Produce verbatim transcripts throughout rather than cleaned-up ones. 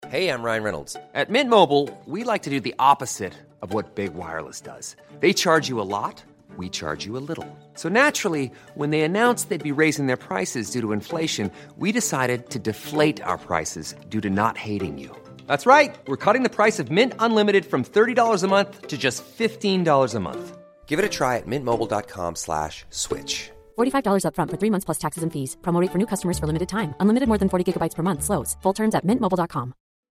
Hey, I'm Ryan Reynolds. At Mint Mobile, we like to do the opposite of what Big Wireless does. They charge you a lot, we charge you a little. So naturally, when they announced they'd be raising their prices due to inflation, we decided to deflate our prices due to not hating you. That's right. We're cutting the price of Mint Unlimited from thirty dollars a month to just fifteen dollars a month. Give it a try at mintmobile.com slash switch. forty-five dollars up front for three months plus taxes and fees. Promo rate for new customers for limited time. Unlimited more than forty gigabytes per month. Slows full terms at mint mobile dot com.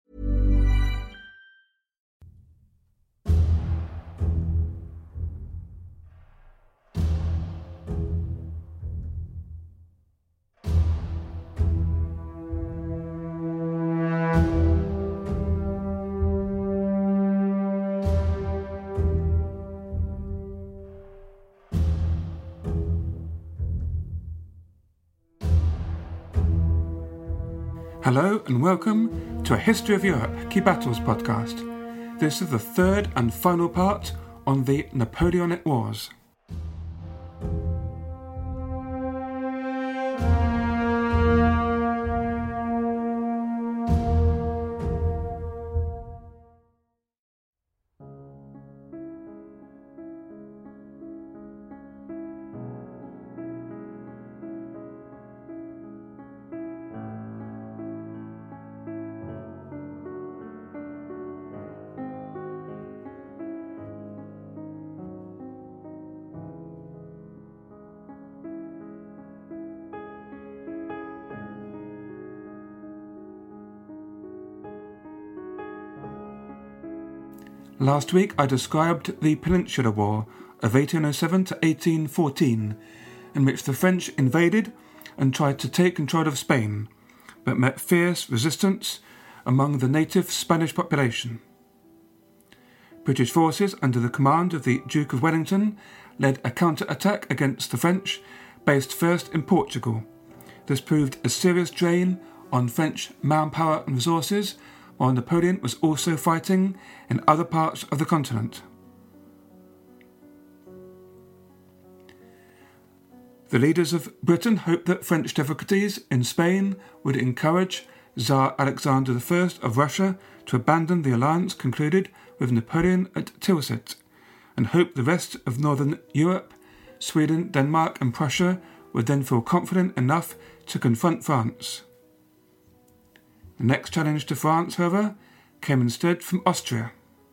Hello and welcome to A History of Europe Key Battles podcast. This is the third and final part on the Napoleonic Wars. Last week I described the Peninsular War of eighteen oh seven to eighteen fourteen, in which the French invaded and tried to take control of Spain, but met fierce resistance among the native Spanish population. British forces under the command of the Duke of Wellington led a counter-attack against the French, based first in Portugal. This proved a serious drain on French manpower and resources, while Napoleon was also fighting in other parts of the continent. The leaders of Britain hoped that French difficulties in Spain would encourage Tsar Alexander the First of Russia to abandon the alliance concluded with Napoleon at Tilsit, and hoped the rest of northern Europe, Sweden, Denmark and Prussia would then feel confident enough to confront France. The next challenge to France, however, came instead from Austria.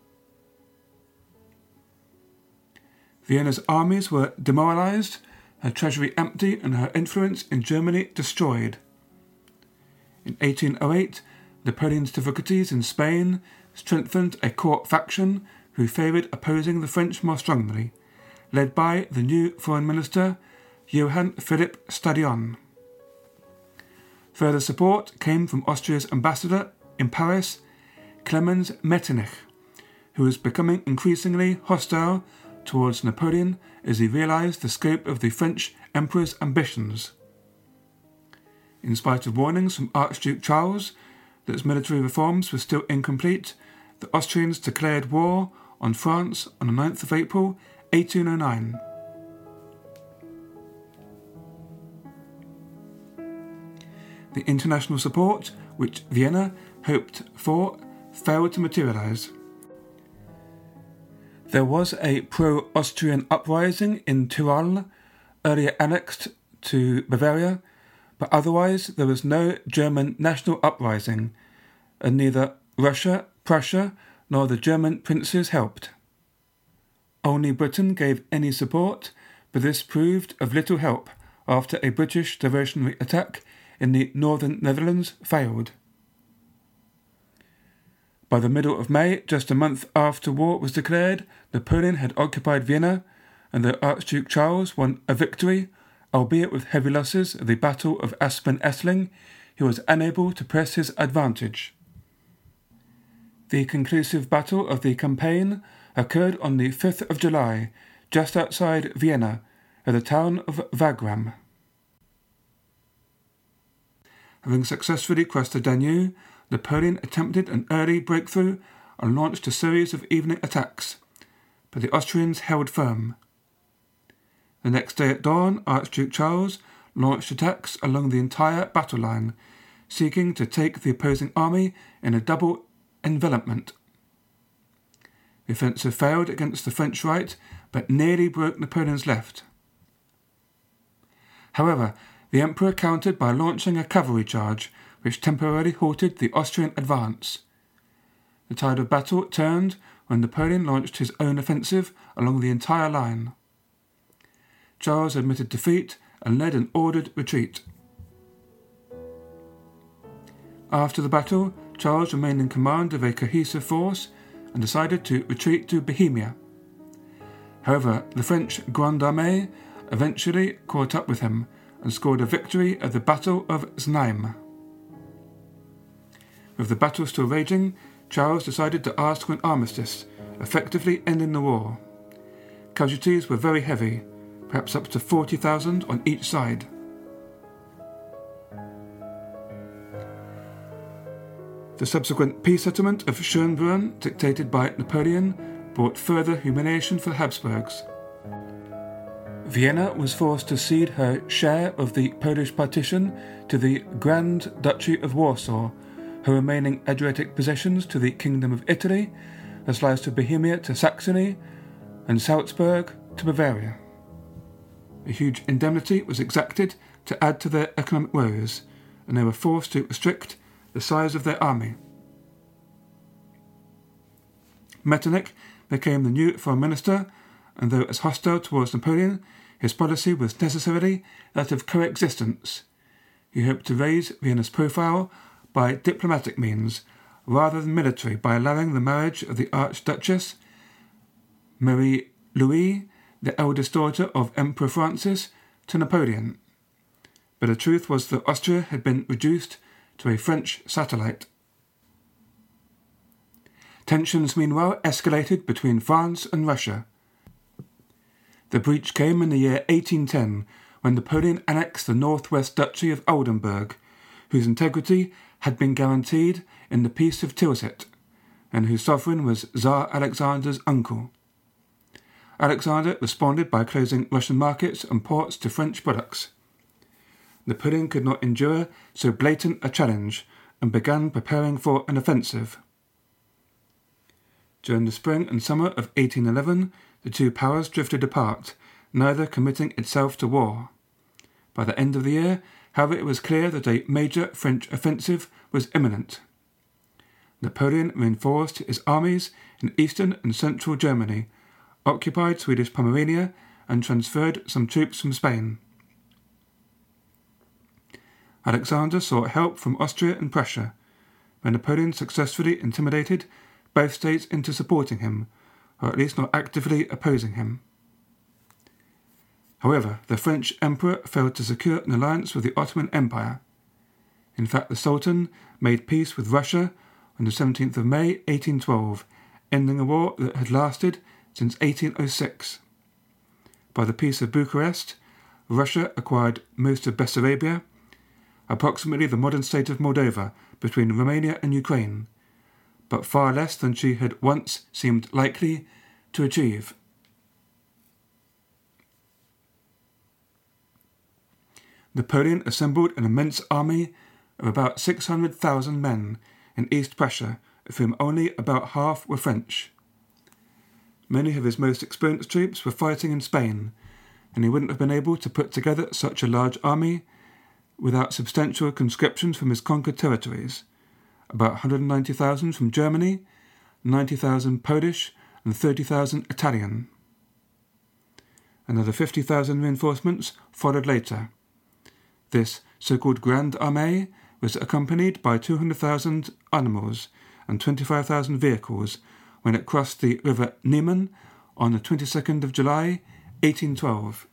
Vienna's armies were demoralised, her treasury empty and her influence in Germany destroyed. In eighteen oh eight, Napoleon's difficulties in Spain strengthened a court faction who favoured opposing the French more strongly, led by the new foreign minister, Johann Philipp Stadion. Further support came from Austria's ambassador in Paris, Clemens Metternich, who was becoming increasingly hostile towards Napoleon as he realised the scope of the French emperor's ambitions. In spite of warnings from Archduke Charles that his military reforms were still incomplete, the Austrians declared war on France on the ninth of April eighteen oh nine. The international support, which Vienna hoped for, failed to materialise. There was a pro-Austrian uprising in Tyrol, earlier annexed to Bavaria, but otherwise there was no German national uprising, and neither Russia, Prussia, nor the German princes helped. Only Britain gave any support, but this proved of little help after a British diversionary attack in the northern Netherlands failed. By the middle of May, just a month after war was declared, Napoleon had occupied Vienna, and though Archduke Charles won a victory, albeit with heavy losses at the Battle of Aspern-Essling, he was unable to press his advantage. The conclusive battle of the campaign occurred on the fifth of July, just outside Vienna, at the town of Wagram. Having successfully crossed the Danube, Napoleon attempted an early breakthrough and launched a series of evening attacks, but the Austrians held firm. The next day at dawn, Archduke Charles launched attacks along the entire battle line, seeking to take the opposing army in a double envelopment. The offensive failed against the French right, but nearly broke Napoleon's left. However, the Emperor countered by launching a cavalry charge, which temporarily halted the Austrian advance. The tide of battle turned when Napoleon launched his own offensive along the entire line. Charles admitted defeat and led an ordered retreat. After the battle, Charles remained in command of a cohesive force and decided to retreat to Bohemia. However, the French Grande Armée eventually caught up with him and scored a victory at the Battle of Znaim. With the battle still raging, Charles decided to ask for an armistice, effectively ending the war. Casualties were very heavy, perhaps up to forty thousand on each side. The subsequent peace settlement of Schönbrunn, dictated by Napoleon, brought further humiliation for the Habsburgs. Vienna was forced to cede her share of the Polish partition to the Grand Duchy of Warsaw, her remaining Adriatic possessions to the Kingdom of Italy, a slice of Bohemia to Saxony, and Salzburg to Bavaria. A huge indemnity was exacted to add to their economic woes, and they were forced to restrict the size of their army. Metternich became the new foreign minister, and though as hostile towards Napoleon, his policy was necessarily that of coexistence. He hoped to raise Vienna's profile by diplomatic means, rather than military, by allowing the marriage of the Archduchess Marie Louise, the eldest daughter of Emperor Francis, to Napoleon. But the truth was that Austria had been reduced to a French satellite. Tensions meanwhile escalated between France and Russia. The breach came in the year eighteen ten, when Napoleon annexed the northwest duchy of Oldenburg, whose integrity had been guaranteed in the Peace of Tilsit, and whose sovereign was Tsar Alexander's uncle. Alexander responded by closing Russian markets and ports to French products. Napoleon could not endure so blatant a challenge and began preparing for an offensive. During the spring and summer of eighteen eleven, the two powers drifted apart, neither committing itself to war. By the end of the year, however, it was clear that a major French offensive was imminent. Napoleon reinforced his armies in eastern and central Germany, occupied Swedish Pomerania, and transferred some troops from Spain. Alexander sought help from Austria and Prussia, where Napoleon successfully intimidated both states into supporting him, or at least not actively opposing him. However, the French Emperor failed to secure an alliance with the Ottoman Empire. In fact, the Sultan made peace with Russia on the seventeenth of May eighteen twelve, ending a war that had lasted since eighteen oh six. By the Peace of Bucharest, Russia acquired most of Bessarabia, approximately the modern state of Moldova, between Romania and Ukraine, but far less than she had once seemed likely to achieve. Napoleon assembled an immense army of about six hundred thousand men in East Prussia, of whom only about half were French. Many of his most experienced troops were fighting in Spain, and he wouldn't have been able to put together such a large army without substantial conscriptions from his conquered territories, about one hundred ninety thousand from Germany, ninety thousand Polish, and thirty thousand Italian. Another fifty thousand reinforcements followed later. This so-called Grande Armée was accompanied by two hundred thousand animals and twenty-five thousand vehicles when it crossed the river Niemen on the twenty-second of July, eighteen twelve.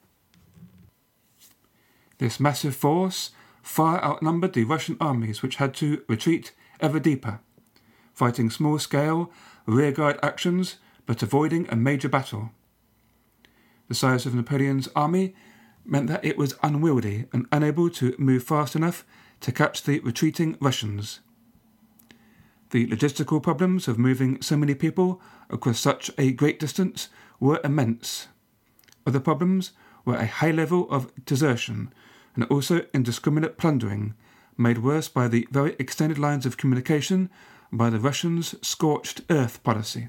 This massive force far outnumbered the Russian armies, which had to retreat ever deeper, fighting small-scale rearguard actions but avoiding a major battle. The size of Napoleon's army meant that it was unwieldy and unable to move fast enough to catch the retreating Russians. The logistical problems of moving so many people across such a great distance were immense. Other problems were a high level of desertion and also indiscriminate plundering, made worse by the very extended lines of communication and by the Russians' scorched earth policy.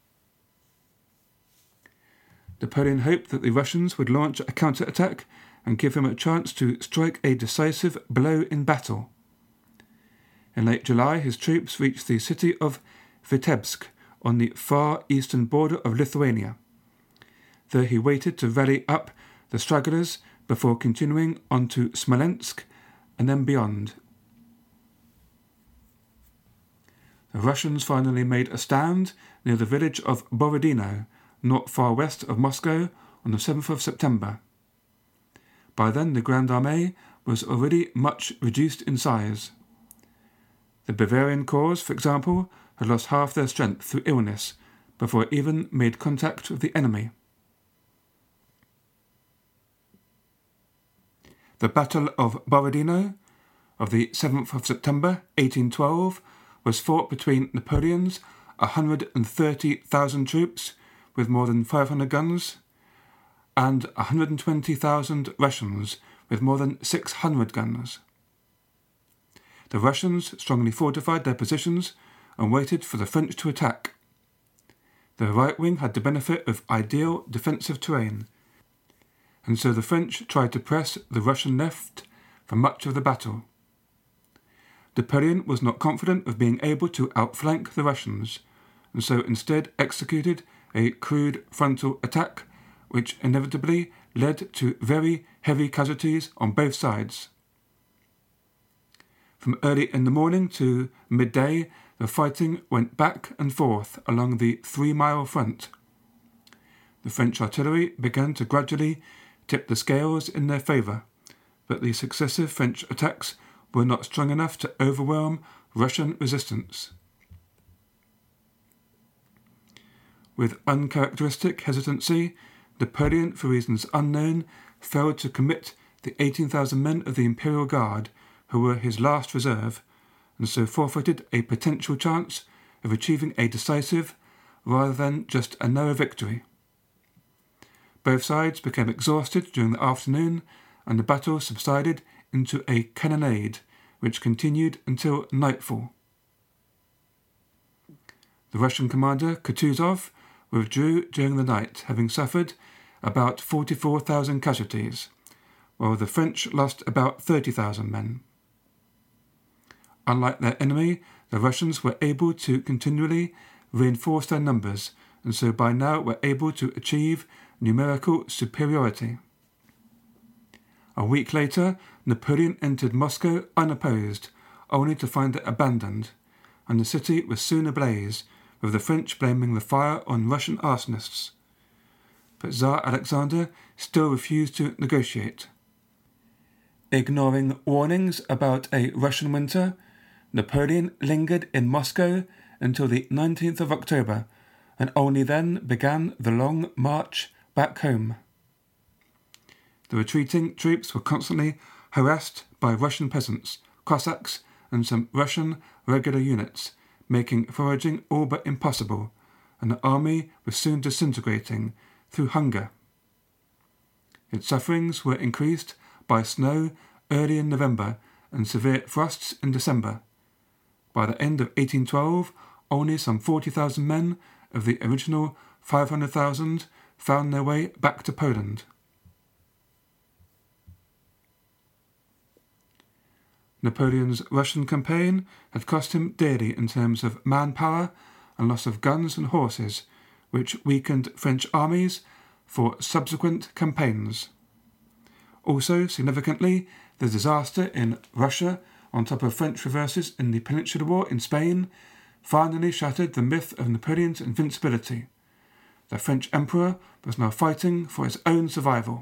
Napoleon hoped that the Russians would launch a counter-attack and give him a chance to strike a decisive blow in battle. In late July, his troops reached the city of Vitebsk on the far eastern border of Lithuania. There he waited to rally up the stragglers before continuing on to Smolensk and then beyond. The Russians finally made a stand near the village of Borodino, not far west of Moscow, on the seventh of September. By then the Grand Armée was already much reduced in size. The Bavarian Corps, for example, had lost half their strength through illness before it even made contact with the enemy. The Battle of Borodino of the seventh of September eighteen twelve was fought between Napoleon's one hundred thirty thousand troops with more than five hundred guns and one hundred twenty thousand Russians with more than six hundred guns. The Russians strongly fortified their positions and waited for the French to attack. Their right wing had the benefit of ideal defensive terrain, and so the French tried to press the Russian left for much of the battle. Napoleon was not confident of being able to outflank the Russians, and so instead executed a crude frontal attack which inevitably led to very heavy casualties on both sides. From early in the morning to midday, the fighting went back and forth along the three-mile front. The French artillery began to gradually tip the scales in their favour, but the successive French attacks were not strong enough to overwhelm Russian resistance. With uncharacteristic hesitancy, Napoleon, for reasons unknown, failed to commit the eighteen thousand men of the Imperial Guard, who were his last reserve, and so forfeited a potential chance of achieving a decisive rather than just a narrow victory. Both sides became exhausted during the afternoon, and the battle subsided into a cannonade which continued until nightfall. The Russian commander, Kutuzov, withdrew during the night, having suffered about forty-four thousand casualties, while the French lost about thirty thousand men. Unlike their enemy, the Russians were able to continually reinforce their numbers, and so by now were able to achieve numerical superiority. A week later, Napoleon entered Moscow unopposed, only to find it abandoned, and the city was soon ablaze, with the French blaming the fire on Russian arsonists. But Tsar Alexander still refused to negotiate. Ignoring warnings about a Russian winter, Napoleon lingered in Moscow until the nineteenth of October, and only then began the long march back home. The retreating troops were constantly harassed by Russian peasants, Cossacks, and some Russian regular units, making foraging all but impossible, and the army was soon disintegrating through hunger. Its sufferings were increased by snow early in November and severe frosts in December. By the end of eighteen twelve, only some forty thousand men of the original five hundred thousand found their way back to Poland. Napoleon's Russian campaign had cost him dearly in terms of manpower and loss of guns and horses, which weakened French armies for subsequent campaigns. Also, significantly, the disaster in Russia, on top of French reverses in the Peninsular War in Spain, finally shattered the myth of Napoleon's invincibility. The French Emperor was now fighting for his own survival.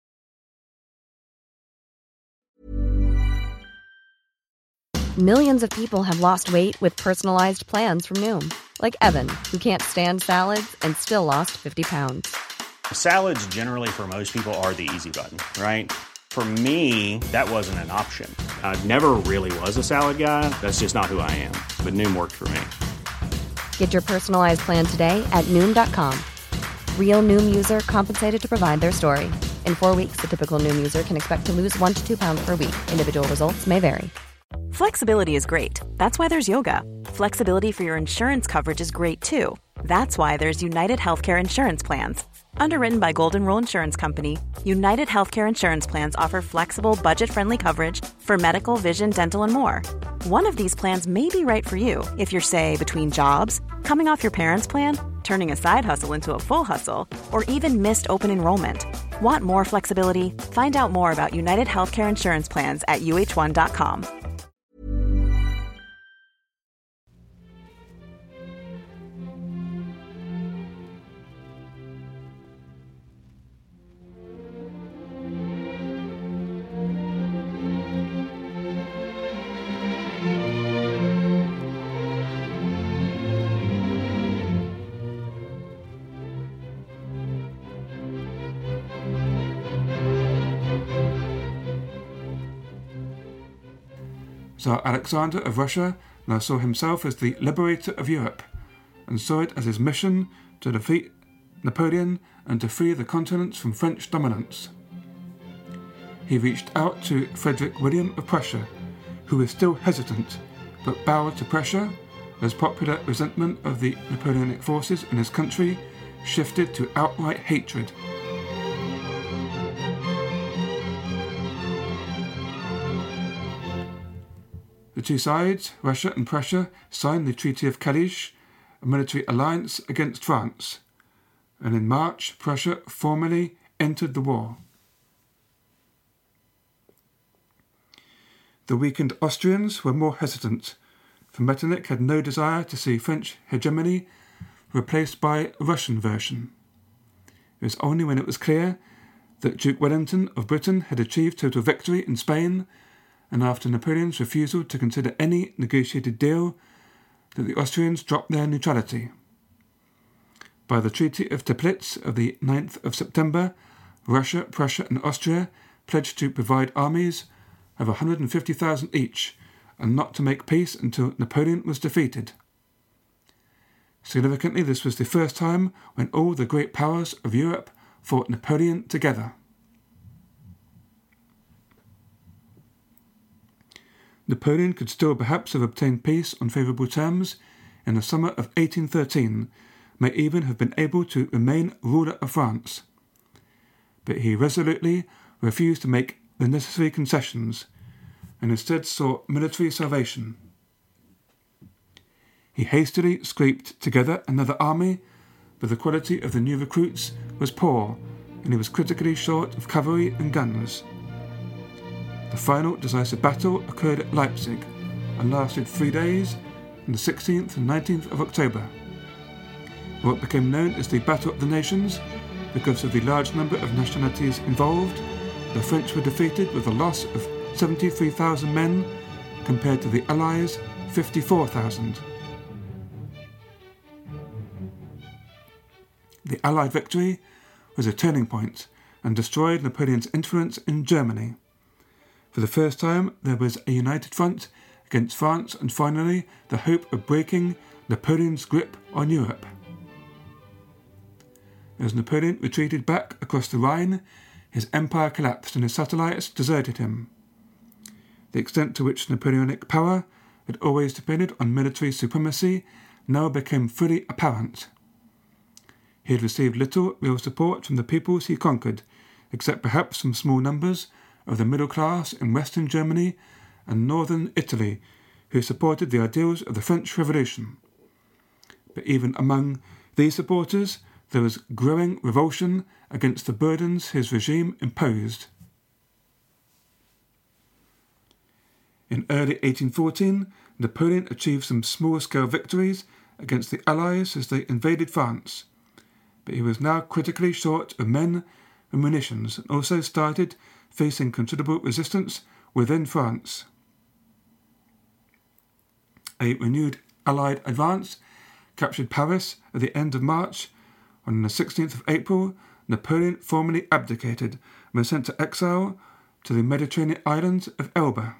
Millions of people have lost weight with personalized plans from Noom. Like Evan, who can't stand salads and still lost fifty pounds. Salads generally for most people are the easy button, right? For me, that wasn't an option. I never really was a salad guy. That's just not who I am. But Noom worked for me. Get your personalized plan today at Noom dot com. Real Noom user compensated to provide their story. In four weeks, the typical Noom user can expect to lose one to two pounds per week. Individual results may vary. Flexibility is great. That's why there's yoga. Flexibility for your insurance coverage is great too. That's why there's United Healthcare Insurance Plans. Underwritten by Golden Rule Insurance Company, United Healthcare Insurance Plans offer flexible, budget-friendly coverage for medical, vision, dental, and more. One of these plans may be right for you if you're, say, between jobs, coming off your parents' plan, turning a side hustle into a full hustle, or even missed open enrollment. Want more flexibility? Find out more about United Healthcare Insurance Plans at U H one dot com. Tsar Alexander of Russia now saw himself as the liberator of Europe, and saw it as his mission to defeat Napoleon and to free the continents from French dominance. He reached out to Frederick William of Prussia, who was still hesitant, but bowed to pressure as popular resentment of the Napoleonic forces in his country shifted to outright hatred. The two sides, Russia and Prussia, signed the Treaty of Kalisz, a military alliance against France, and in March, Prussia formally entered the war. The weakened Austrians were more hesitant, for Metternich had no desire to see French hegemony replaced by a Russian version. It was only when it was clear that Duke Wellington of Britain had achieved total victory in Spain, and after Napoleon's refusal to consider any negotiated deal, that the Austrians dropped their neutrality. By the Treaty of Teplitz of the ninth of September, Russia, Prussia and Austria pledged to provide armies of one hundred fifty thousand each, and not to make peace until Napoleon was defeated. Significantly, this was the first time when all the great powers of Europe fought Napoleon together. Napoleon could still perhaps have obtained peace on favourable terms in the summer of eighteen thirteen, may even have been able to remain ruler of France. But he resolutely refused to make the necessary concessions, and instead sought military salvation. He hastily scraped together another army, but the quality of the new recruits was poor, and he was critically short of cavalry and guns. The final decisive battle occurred at Leipzig and lasted three days on the sixteenth and nineteenth of October. What became known as the Battle of the Nations, because of the large number of nationalities involved, the French were defeated with a loss of seventy-three thousand men compared to the Allies' fifty-four thousand. The Allied victory was a turning point and destroyed Napoleon's influence in Germany. For the first time, there was a united front against France and finally the hope of breaking Napoleon's grip on Europe. As Napoleon retreated back across the Rhine, his empire collapsed and his satellites deserted him. The extent to which Napoleonic power had always depended on military supremacy now became fully apparent. He had received little real support from the peoples he conquered, except perhaps from small numbers of the middle class in Western Germany and Northern Italy, who supported the ideals of the French Revolution. But even among these supporters, there was growing revulsion against the burdens his regime imposed. In early eighteen fourteen, Napoleon achieved some small-scale victories against the Allies as they invaded France, but he was now critically short of men and munitions and also started facing considerable resistance within France. A renewed Allied advance captured Paris at the end of March. On the sixteenth of April, Napoleon formally abdicated and was sent to exile to the Mediterranean islands of Elba.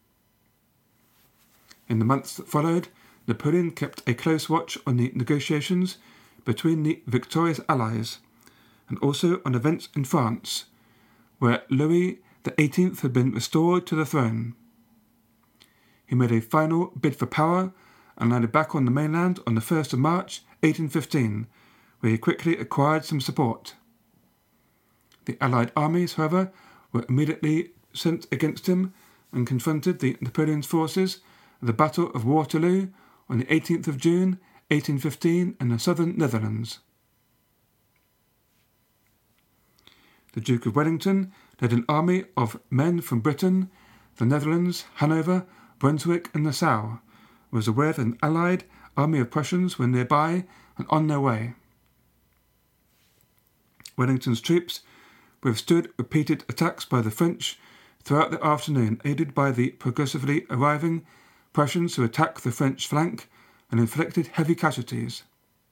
In the months that followed, Napoleon kept a close watch on the negotiations between the victorious Allies, and also on events in France, where Louis the eighteenth had been restored to the throne. he made a final bid for power and landed back on the mainland on the first of March eighteen fifteen, where he quickly acquired some support. The Allied armies, however, were immediately sent against him and confronted the Napoleon's forces at the Battle of Waterloo on the eighteenth of June eighteen fifteen in the southern Netherlands. The Duke of Wellington led an army of men from Britain, the Netherlands, Hanover, Brunswick and Nassau, was aware that an Allied army of Prussians were nearby and on their way. Wellington's troops withstood repeated attacks by the French throughout the afternoon, aided by the progressively arriving Prussians who attacked the French flank and inflicted heavy casualties.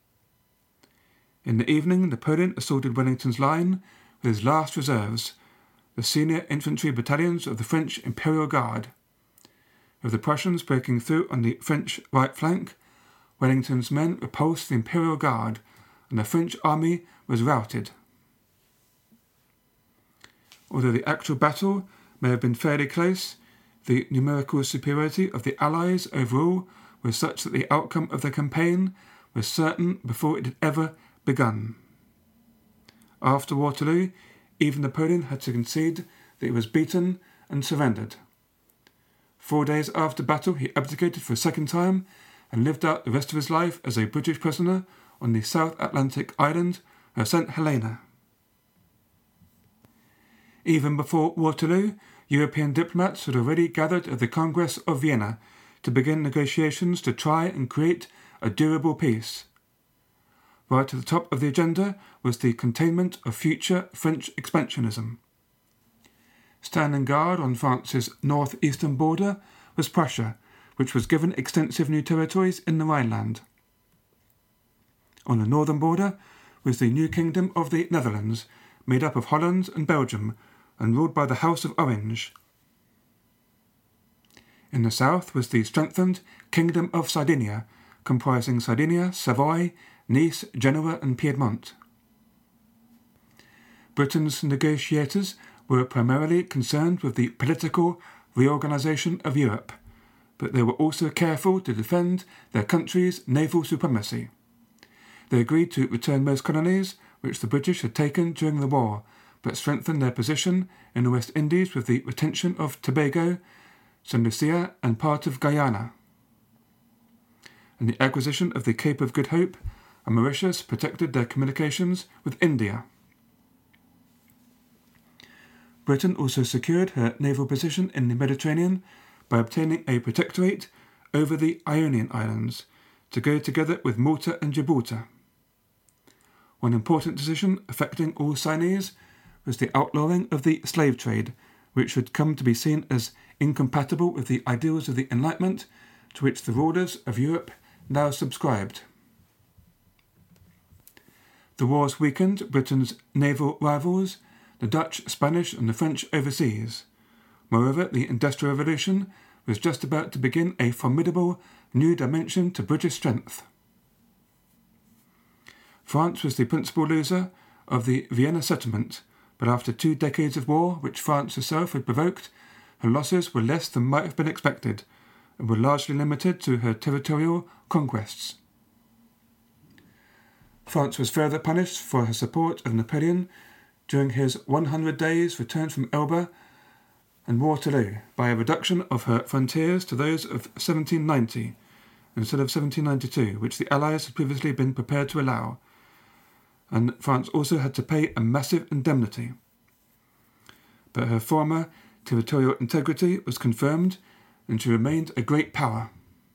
In the evening, Napoleon assaulted Wellington's line with his last reserves, the senior infantry battalions of the French Imperial Guard. With the Prussians breaking through on the French right flank, Wellington's men repulsed the Imperial Guard, and the French army was routed. Although the actual battle may have been fairly close, the numerical superiority of the Allies overall was such that the outcome of the campaign was certain before it had ever begun. After Waterloo, even Napoleon had to concede that he was beaten and surrendered. Four days after battle, he abdicated for a second time and lived out the rest of his life as a British prisoner on the South Atlantic island of Saint Helena. Even before Waterloo, European diplomats had already gathered at the Congress of Vienna to begin negotiations to try and create a durable peace. Right at the top of the agenda was the containment of future French expansionism. Standing guard on France's north-eastern border was Prussia, which was given extensive new territories in the Rhineland. On the northern border was the new kingdom of the Netherlands, made up of Holland and Belgium, and ruled by the House of Orange. In the south was the strengthened Kingdom of Sardinia, comprising Sardinia, Savoy, Nice, Genoa and Piedmont. Britain's negotiators were primarily concerned with the political reorganisation of Europe, but they were also careful to defend their country's naval supremacy. They agreed to return most colonies which the British had taken during the war, but strengthened their position in the West Indies with the retention of Tobago, Saint Lucia and part of Guyana. And the acquisition of the Cape of Good Hope and Mauritius protected their communications with India. Britain also secured her naval position in the Mediterranean by obtaining a protectorate over the Ionian Islands to go together with Malta and Gibraltar. One important decision affecting all signees was the outlawing of the slave trade, which had come to be seen as incompatible with the ideals of the Enlightenment to which the rulers of Europe now subscribed. The wars weakened Britain's naval rivals, the Dutch, Spanish and the French overseas. Moreover, the Industrial Revolution was just about to begin a formidable new dimension to British strength. France was the principal loser of the Vienna settlement, but after two decades of war, which France herself had provoked, her losses were less than might have been expected, and were largely limited to her territorial conquests. France was further punished for her support of Napoleon during his one hundred days return from Elba and Waterloo by a reduction of her frontiers to those of seventeen ninety instead of seventeen ninety-two, which the Allies had previously been prepared to allow, and France also had to pay a massive indemnity. But her former territorial integrity was confirmed, and she remained a great power.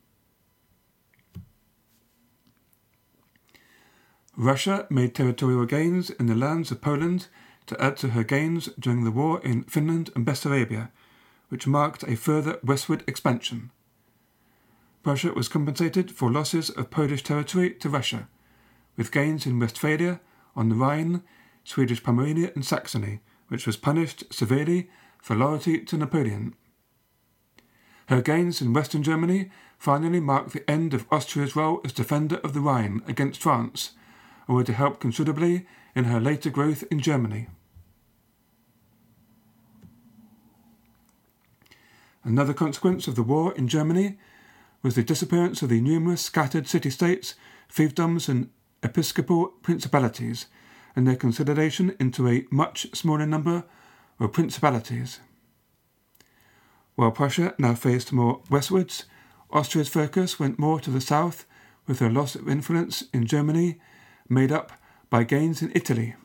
Russia made territorial gains in the lands of Poland to add to her gains during the war in Finland and Bessarabia, which marked a further westward expansion. Prussia was compensated for losses of Polish territory to Russia, with gains in Westphalia, on the Rhine, Swedish Pomerania and Saxony, which was punished severely for loyalty to Napoleon. Her gains in western Germany finally marked the end of Austria's role as defender of the Rhine against France, and were to help considerably in her later growth in Germany. Another consequence of the war in Germany was the disappearance of the numerous scattered city-states, fiefdoms and episcopal principalities, and their consolidation into a much smaller number of principalities. While Prussia now faced more westwards, Austria's focus went more to the south, with her loss of influence in Germany made up by gains in Italy.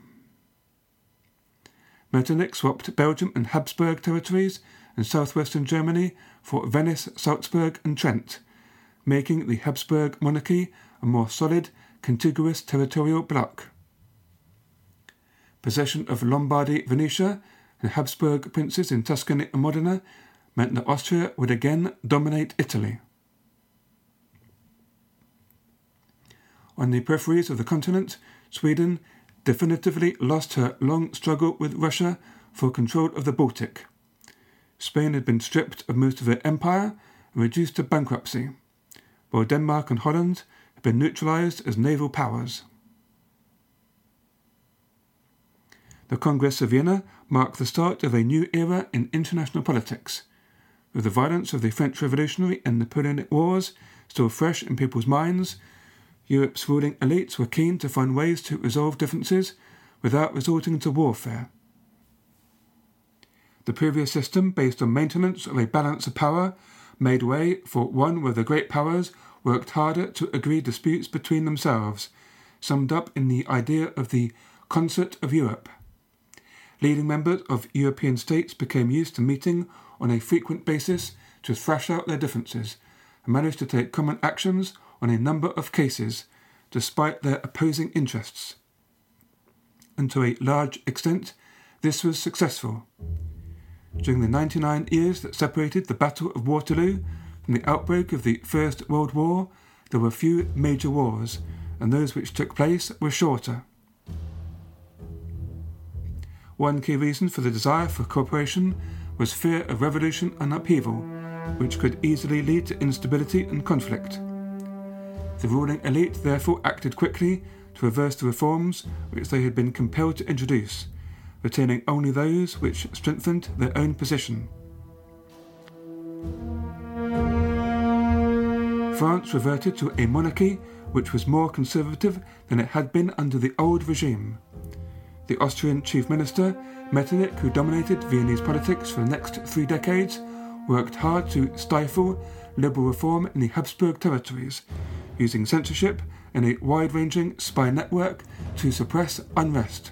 Metternich swapped Belgium and Habsburg territories in southwestern Germany for Venice, Salzburg and Trent, making the Habsburg monarchy a more solid, contiguous territorial bloc. Possession of Lombardy, Venetia, and Habsburg princes in Tuscany and Modena meant that Austria would again dominate Italy. On the peripheries of the continent, Sweden definitively lost her long struggle with Russia for control of the Baltic. Spain had been stripped of most of her empire and reduced to bankruptcy, while Denmark and Holland had been neutralized as naval powers. The Congress of Vienna marked the start of a new era in international politics. With the violence of the French Revolutionary and Napoleonic Wars still fresh in people's minds, Europe's ruling elites were keen to find ways to resolve differences without resorting to warfare. The previous system, based on maintenance of a balance of power, made way for one where the great powers worked harder to agree disputes between themselves, summed up in the idea of the Concert of Europe. Leading members of European states became used to meeting on a frequent basis to thrash out their differences and managed to take common actions on a number of cases, despite their opposing interests. And to a large extent, this was successful. During the ninety-nine years that separated the Battle of Waterloo from the outbreak of the First World War, there were few major wars, and those which took place were shorter. One key reason for the desire for cooperation was fear of revolution and upheaval, which could easily lead to instability and conflict. The ruling elite therefore acted quickly to reverse the reforms which they had been compelled to introduce, retaining only those which strengthened their own position. France reverted to a monarchy which was more conservative than it had been under the old regime. The Austrian chief minister, Metternich, who dominated Viennese politics for the next three decades, worked hard to stifle liberal reform in the Habsburg territories, using censorship and a wide-ranging spy network to suppress unrest.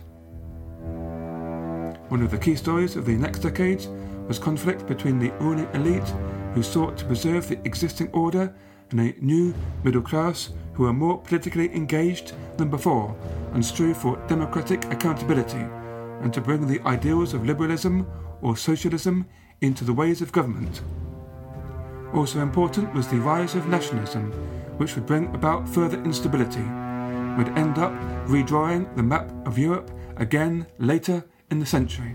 One of the key stories of the next decades was conflict between the ruling elite, who sought to preserve the existing order, and a new middle class who were more politically engaged than before and strove for democratic accountability and to bring the ideals of liberalism or socialism into the ways of government. Also important was the rise of nationalism, which would bring about further instability, would end up redrawing the map of Europe again later in the century.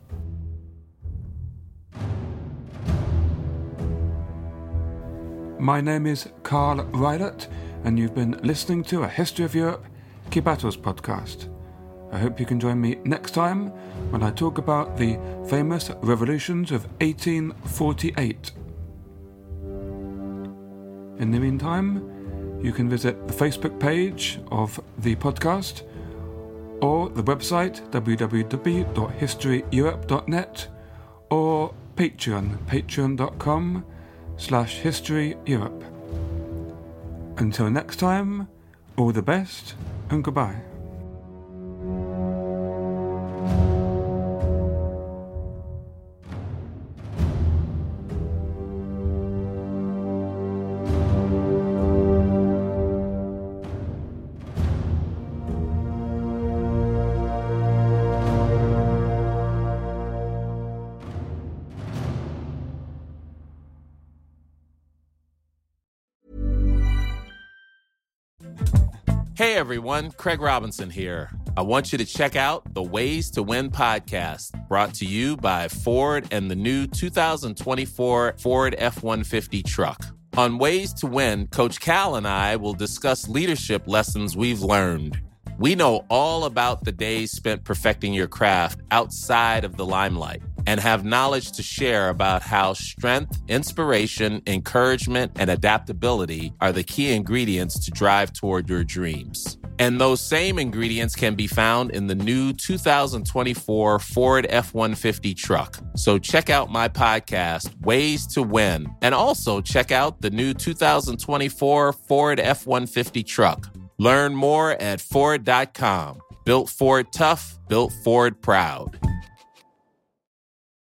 My name is Carl Rylott, and you've been listening to a History of Europe Key Battles podcast. I hope you can join me next time when I talk about the famous revolutions of eighteen forty-eight. In the meantime, you can visit the Facebook page of the podcast or the website w w w dot history europe dot net or Patreon, patreon dot com slash history europe. Until next time, all the best and goodbye. Hey everyone, Craig Robinson here. I want you to check out the Ways to Win podcast, brought to you by Ford and the new two thousand twenty-four Ford F one fifty truck. On Ways to Win, Coach Cal and I will discuss leadership lessons we've learned. We know all about the days spent perfecting your craft outside of the limelight. and have knowledge to share about how strength, inspiration, encouragement, and adaptability are the key ingredients to drive toward your dreams. And those same ingredients can be found in the new two thousand twenty-four Ford F one fifty truck. So check out my podcast, Ways to Win, and also check out the new two thousand twenty-four Ford F one fifty truck. Learn more at Ford dot com. Built Ford tough, built Ford proud.